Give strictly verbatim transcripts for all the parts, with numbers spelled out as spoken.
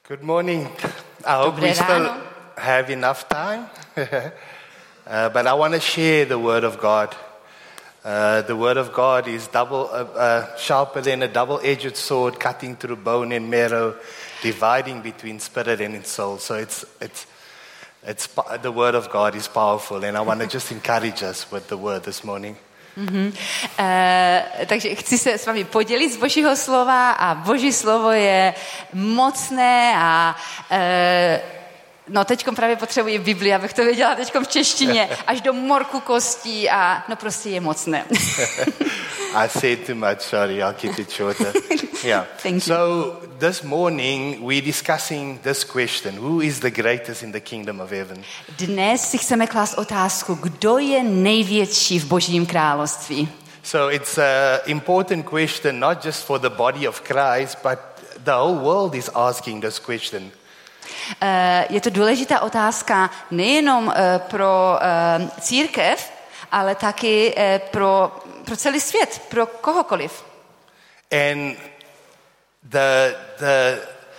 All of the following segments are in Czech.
Good morning. I hope Dobré we still ráno. have enough time. uh, but I want to share the Word of God. Uh, the Word of God is double, uh, uh, sharper than a double-edged sword, cutting through bone and marrow, dividing between spirit and soul. So it's it's it's the Word of God is powerful, and I want to just encourage us with the Word this morning. Mm-hmm. Uh, takže chci se s vámi podělit z Božího slova a Boží slovo je mocné a uh, no teďkom právě potřebuji Bibli, abych to věděla teďkom v češtině, až do morku kostí a no prostě je mocné. I said too much, sorry, I'll keep it shorter. Yeah. Thank you. So this morning we're discussing this question: who is the greatest in the kingdom of heaven? Dnes si chceme klást otázku, kdo je největší v Božím království. So it's an important question not just for the body of Christ, but the whole world is asking this question. Uh, je to důležitá otázka nejenom uh, pro uh, církev, ale taky uh, pro, pro celý svět, pro kohokoliv. And the the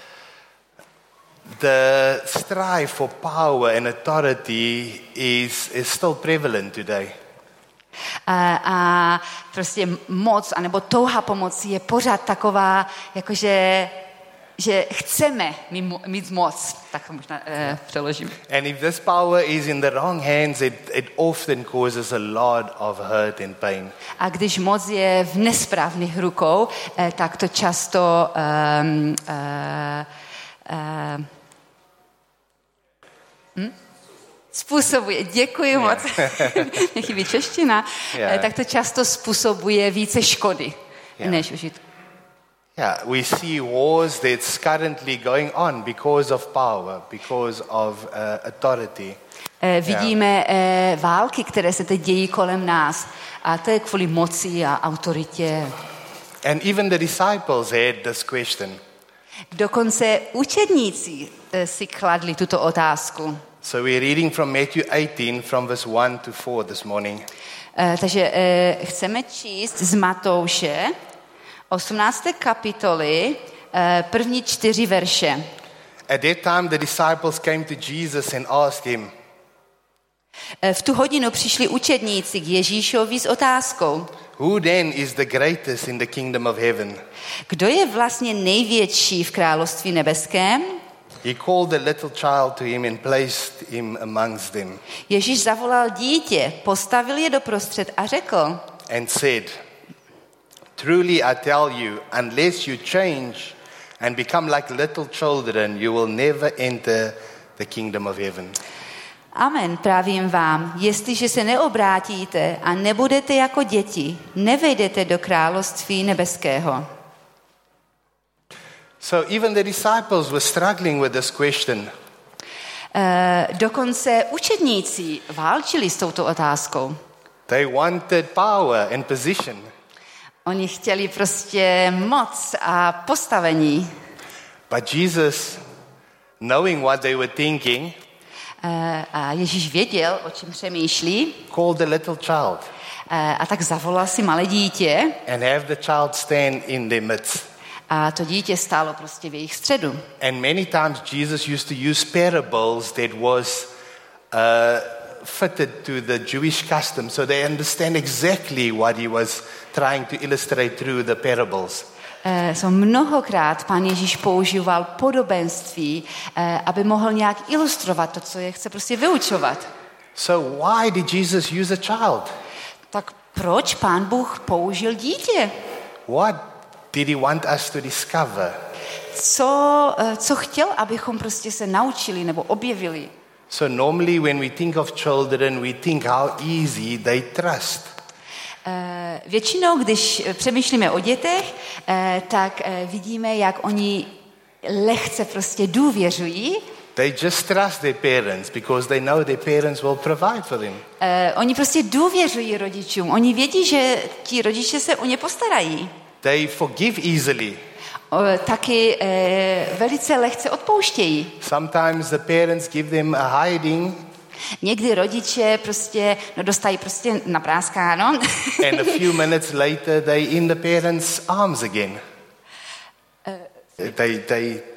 the strive for power and authority is is still prevalent today. A, a prostě moc, anebo touha pomoci je pořád taková, jakože že chceme mít moc, tak možná uh, přeložím. And if this power is in the wrong hands, it, it often causes a lot of hurt and pain. A když moc je v nesprávných rukou, eh, tak to často um, uh, uh, hm? způsobuje, děkuji yeah. moc, mě chybí čeština, yeah. eh, tak to často způsobuje více škody, yeah. než užitku. Yeah, we see wars that's currently going on because of power, because of uh, authority. Eh, vidíme eh, války, které se teď dějí kolem nás, a to je kvůli moci a autoritě. And even the disciples had this question. Dokonce učedníci eh, si kladli tuto otázku. So we're reading from Matthew eighteen, from verse one to four this morning. Eh, takže eh, chceme číst z Matouše osmnácté kapitoly, první čtyři verše. At that time the disciples came to Jesus and asked him. V tu hodinu přišli učedníci k Ježíšovi s otázkou. Who then is the greatest in the kingdom of heaven? Kdo je vlastně největší v království nebeském? He called a little child to him and placed him amongst them. Ježíš zavolal dítě, postavil je doprostřed a řekl. And said, truly I tell you, unless you change and become like little children, you will never enter the kingdom of heaven. Amen, pravím vám, jestliže se neobrátíte a nebudete jako děti, nevejdete do království nebeského. So even the disciples were struggling with this question. Uh, dokonce učedníci válčili s touto otázkou. They wanted power and position. Oni chtěli prostě moc a postavení. But Jesus, knowing what they were thinking, uh, a Ježíš věděl, o čem přemýšlí. Called a little child. Uh, a tak zavolal si malé dítě. And have the child stand in their midst. A to dítě stálo prostě v jejich středu. And many times Jesus used to use parables that was uh, fitted to the Jewish custom, so they understand exactly what he was trying to illustrate through the parables. Uh, so mnohokrát Pán Ježíš používal podobenství, uh, aby mohl nějak ilustrovat to, co je chce prostě vyučovat. So why did Jesus use a child? Tak proč Pán Bůh použil dítě? What did he want us to discover? Co, uh, co chtěl, abychom prostě se naučili nebo objevili? So normally when we think of children, we think how easy they trust. Uh, většinou, když přemýšlíme o dětech, uh, tak uh, vidíme, jak oni lehce prostě důvěřují. They just trust their parents because they know their parents will provide for them. Uh, oni prostě důvěřují rodičům. Oni vědí, že ti rodiče se o ně postarají. They forgive easily. Uh, taky uh, velice lehce odpouštějí. Sometimes the parents give them a hiding. Někdy rodiče prostě no, dostají prostě napráskáno. And a few minutes later they in the parents' arms again. Uh, they they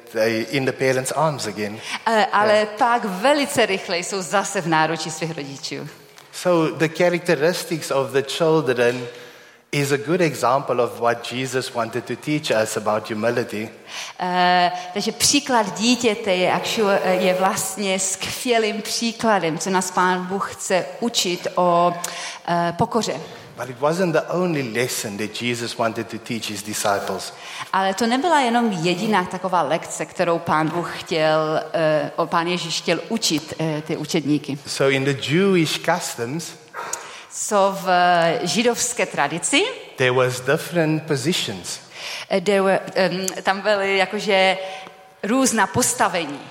they're in the parents' arms again. Uh, ale yeah. pak velice rychle jsou zase v náručí svých rodičů. So the characteristics of the children is a good example of what Jesus wanted to teach us about humility. Uh, takže příklad dítěte je, actual, je vlastně skvělým příkladem, co nás Pán Bůh chce učit o uh, pokoře. But it wasn't the only lesson that Jesus wanted to teach his disciples. Ale to nebyla jenom jediná taková lekce, kterou Pán Bůh chtěl, uh, Pán Ježíš chtěl učit uh, ty učedníky. So in the Jewish customs, so v židovské tradici, there was different positions. Uh, there were, um, tam byly jakože různá postavení.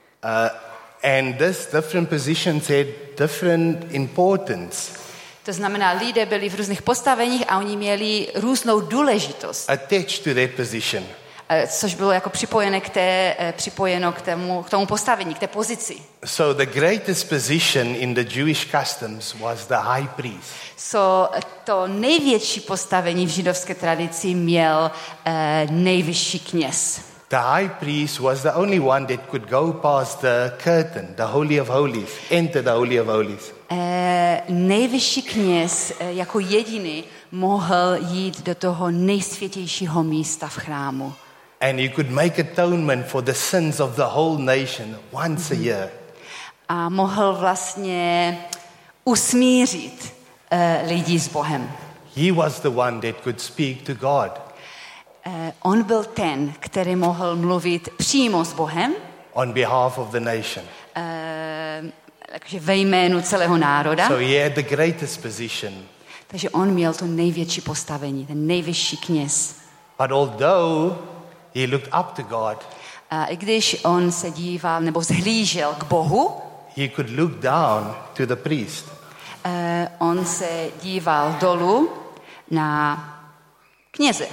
Uh, and this different positions had different importance. To znamená, lidé byli v různých postaveních a oni měli různou důležitost. Attached to that position. Což bylo jako připojené k té, připojeno k tomu, k tomu postavení, k té pozici. So the greatest position in the Jewish customs was the high priest. So to největší postavení v židovské tradici měl uh, nejvyšší kněz. The high priest was the only one that could go past the curtain, the Holy of Holies, enter the Holy of Holies. Uh, nejvyšší kněz uh, jako jediný mohl jít do toho nejsvětějšího místa v chrámu. And he could make atonement for the sins of the whole nation once a year. A mohl vlastně usmířit uh, lidi s Bohem. He was the one that could speak to God. Uh, on byl ten, který mohl mluvit přímo s Bohem. On behalf of the nation. Uh, takže ve jménu celého národa. So he had the greatest position. Takže on měl to největší postavení, ten nejvyšší kněz. But although he looked up to God, a i když on se díval nebo zhlížel k Bohu, he could look down to the priest. Uh, on se díval dolů na kněze.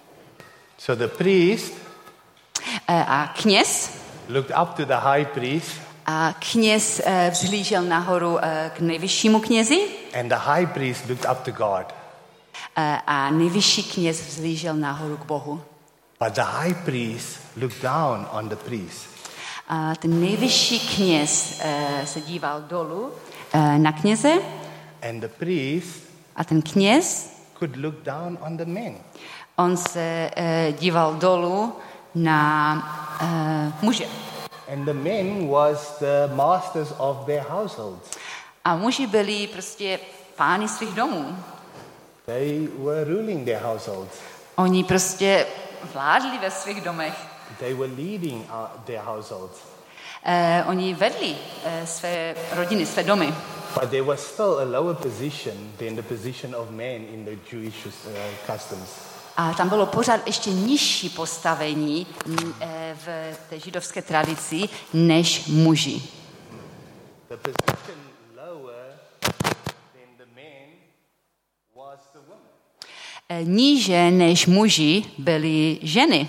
So the priest uh, a kněz looked up to the high priest. A kněz uh, vzhlížel nahoru uh, k nejvyššímu knězi. And the high priest looked up to God. Uh, a nejvyšší kněz vzhlížel nahoru k Bohu. But the high priest looked down on the priest. A ten nejvyšší kněz uh, se díval dolů uh, na kněze. And the priest a ten kněz could look down on the men. On se uh, díval dolů na uh, muže. And the men was the masters of their households. A muži byli prostě pány svých domů. They were ruling their households. Oni prostě vládli ve svých domech. They were leading their households. Uh, oni vedli uh, své rodiny, své domy. But there was still a lower position than the position of men in the Jewish uh, customs. A tam bylo pořád ještě nižší postavení uh, v té židovské tradici než muži. The position lower than the men was the women. Uh, níže než muži byly ženy.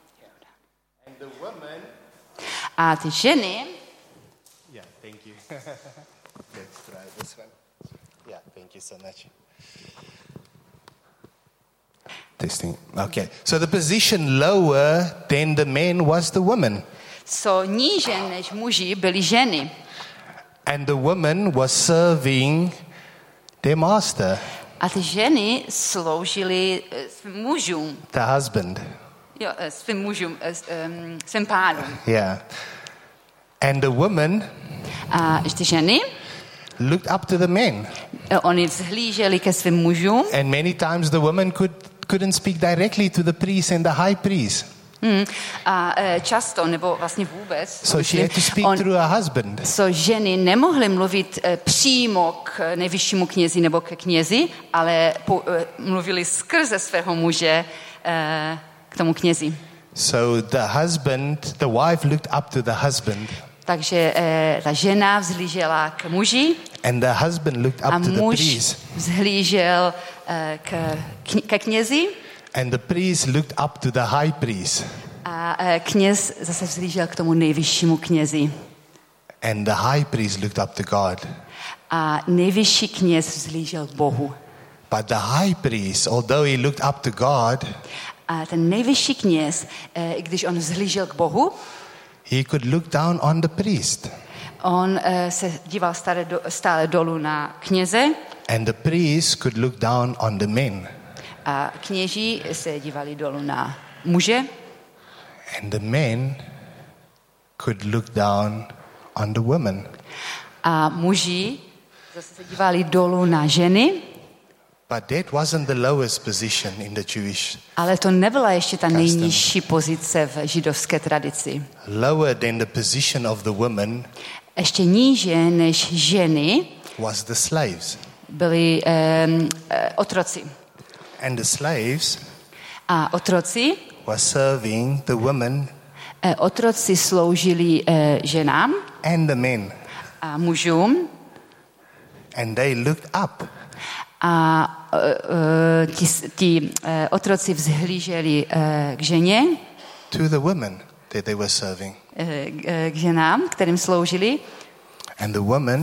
And the women. A ty ženy. Yeah, thank you. Let's try this one. Yeah, thank you so much. Testing. Okay. So the position lower than the men was the woman. So níže než muži byly ženy. And the woman was serving their master. A ty ženy sloužily svým mužům. The husband. Jo, svým mužům, svým pánům. Yeah. And the woman. A ty ženy looked up to the men. Oni vzhlíželi ke svým mužům. And many times the woman could couldn't speak directly to the priest and the high priest. Hmm. A často, nebo vlastně vůbec. So she had to speak on, through her husband. So ženy nemohly mluvit uh, přímo k nejvyššímu knězi nebo ke knězi, ale po, uh, mluvili skrze svého muže uh, k tomu knězi. So the husband, the wife looked up to the husband. Takže uh, ta žena vzhlížela k muži. And the husband looked up a to the muž priest. vzhlížel uh, k, k, ke knězi. And the priest looked up to the high priest. A uh, kněz zase vzhlížel k tomu nejvyššímu knězi. And the high priest looked up to God. A nejvyšší kněz vzhlížel k Bohu. But the high priest, although he looked up to God, A ten nejvyšší kněz, eh, i když on vzhlížel k Bohu, he could look down on the priest. on eh, se díval stále, do, stále dolů na kněze And the priest could look down on the men. a kněží se dívali dolů na muže And the men could look down on the women. a muži zase se dívali dolů na ženy, But that wasn't the lowest position in the Jewish. ale to nebyla ještě ta Custom. nejnižší pozice v židovské tradici. Lower than the position of the women Ještě níže než ženy was the slaves. byli um, otroci. And the slaves A otroci, were serving the women eh, otroci sloužili eh, ženám and the men. a mužům And they looked up. a uh, ti, ti uh, otroci vzhlíželi uh, k ženě, To the women that they were serving. uh, k ženám, kterým sloužili. And the woman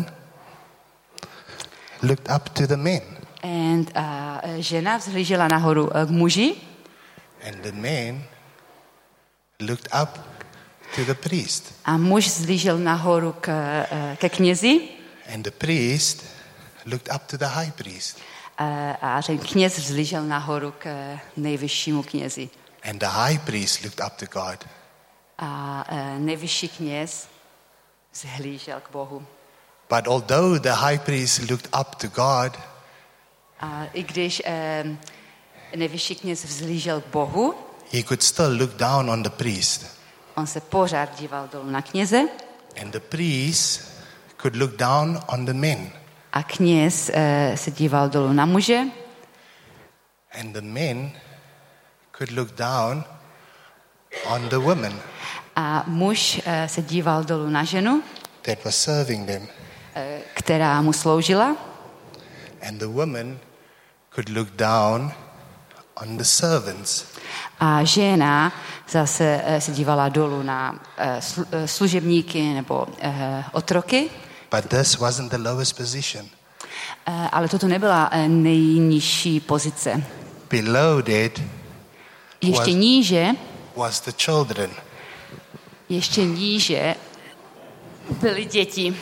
looked up to the men. And, uh, žena vzhlížela nahoru uh, k muži And the men looked up to the priest. a muž vzhlížel nahoru k, uh, ke knězi And the priest looked up to the high priest. uh, a ten kněz vzhlížel nahoru k uh, nejvyššímu knězi. And the high priest looked up to God. A uh, nejvyšší kněz vzhlížel k Bohu. But although the high priest looked up to God, A i když um, nejvyšší kněz vzhlížel k Bohu, he could still look down on the priest. on se pořád díval dolů na kněze And the priest could look down on the men. a kněz uh, se díval dolů na muže And the men could look down on the woman a muž uh, se díval dolů na ženu, that was serving them. uh, která mu sloužila And the woman could look down on the servants. a žena zase uh, se dívala dolů na uh, slu, uh, služebníky nebo uh, otroky, But this wasn't the lowest position. uh, ale toto nebyla uh, nejnižší pozice. Below that Ještě Was- níže, was the children. ještě níže byly děti.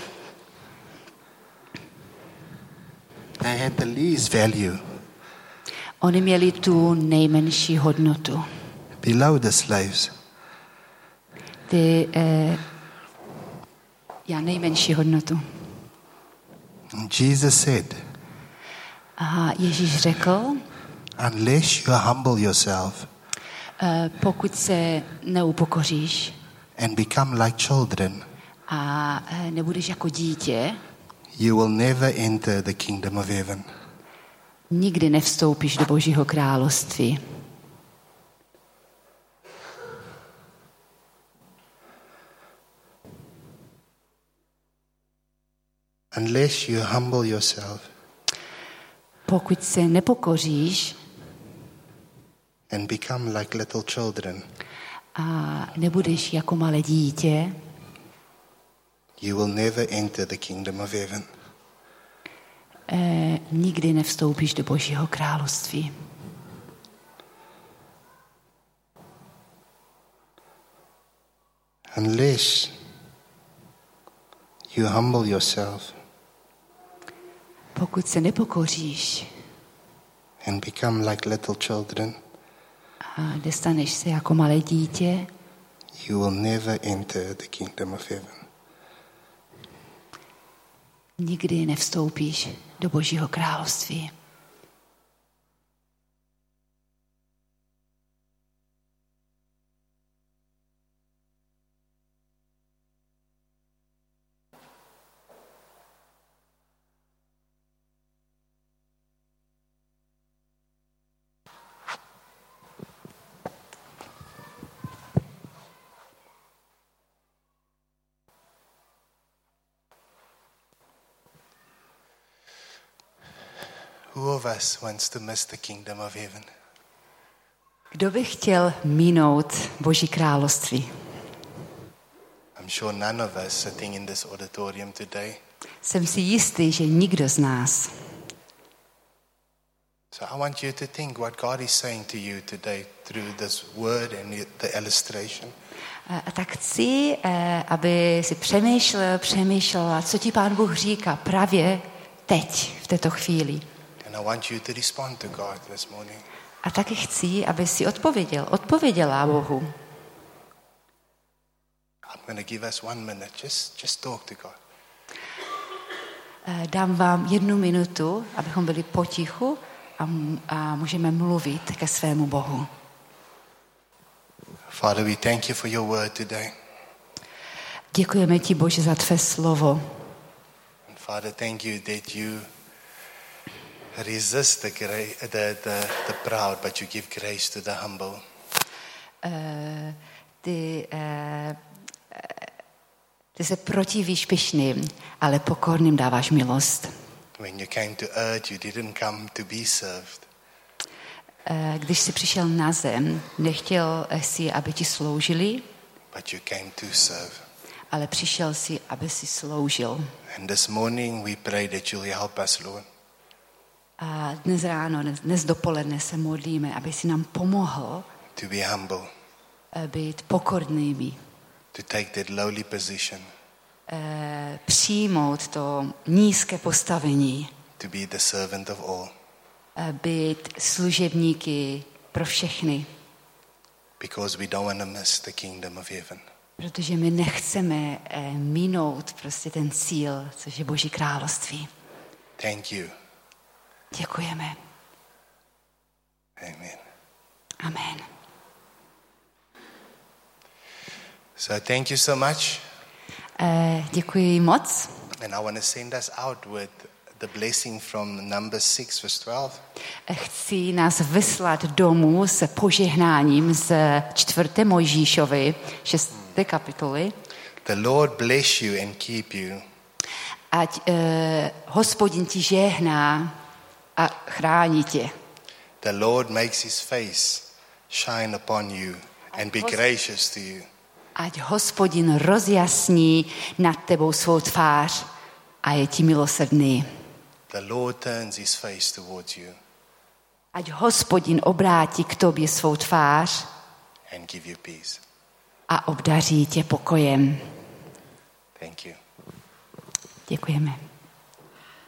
They had the least value. Oni měli tu nejmenší hodnotu. Below the slaves. Ty, eh, já nejmenší hodnotu. And Jesus said, A Ježíš řekl, unless you humble yourself eh, pokud se neupokoříš and become like children, a eh, nebudeš jako dítě, you will never enter the kingdom of heaven. nikdy nevstoupíš do Božího království. Unless you humble yourself Pokud se nepokoříš and become like little children, a nebudeš jako malé dítě, you will never enter the kingdom of heaven. eh, nikdy nevstoupíš do Božího království. Unless you humble yourself Pokud se nepokoříš and become like little children, a dostaneš se jako malé dítě, you will never enter the kingdom of heaven. nikdy nevstoupíš do Božího království. Who of us wants to miss the kingdom of heaven? Kdo by chtěl minout Boží království? I'm sure none of us sitting in this auditorium today. Jsem si jistý, že nikdo z nás. So So I want you to think what God is saying to you today through this word and the illustration. A tak chci, aby si přemýšlel, přemýšlela, co ti Pán Bůh říká právě teď, v této chvíli. And I want you to respond to God this morning. A taky chci, aby si odpověděl, odpověděla Bohu. I'm going to give us one minute. Just, just talk to God. Dám vám jednu minutu, abychom byli potichu a, a můžeme mluvit ke svému Bohu. Father, we thank you for your word today. Děkujeme ti, Bože, za tvé slovo. And Father, thank you that you resist the, gra- the, the, the proud, but you give grace to the humble. Uh, ty, uh, ty se protivíš pyšným, ale pokorným dáváš milost. When you came to earth, you didn't come to be served. Uh, když jsi přišel na zem, nechtěl jsi, aby ti sloužili, But you came to serve. ale přišel jsi, aby si sloužil. And this morning we pray that you'll help us, Lord. A dnes ráno, dnes, dnes dopoledne se modlíme, aby si nám pomohl To be humble, uh, být pokornými, to take that lowly position, uh, přijmout to nízké postavení, to be the servant of all. uh, být služebníky pro všechny, Because we don't want to miss the kingdom of heaven. protože my nechceme uh, minout prostě ten cíl, což je Boží království. Thank you. Děkujeme. Amen. Amen. So thank you so much. Uh, děkuji moc. And I want to send us out with the blessing from Numbers six, verse twelve. Chci nás vyslat domů s požehnáním z čtvrté Mojžíšovy, šesté kapitoly. The Lord bless you and keep you. Ať uh, Hospodin ti žehná a chrání tě. The Lord makes his face shine upon you and be gracious to you. Ať Hospodin rozjasní nad tebou svou tvář a je ti milosrdný. The Lord turns his face towards you Ať Hospodin obrátí k tobě svou tvář and give you peace. a obdaří tě pokojem. Thank you. Děkujeme.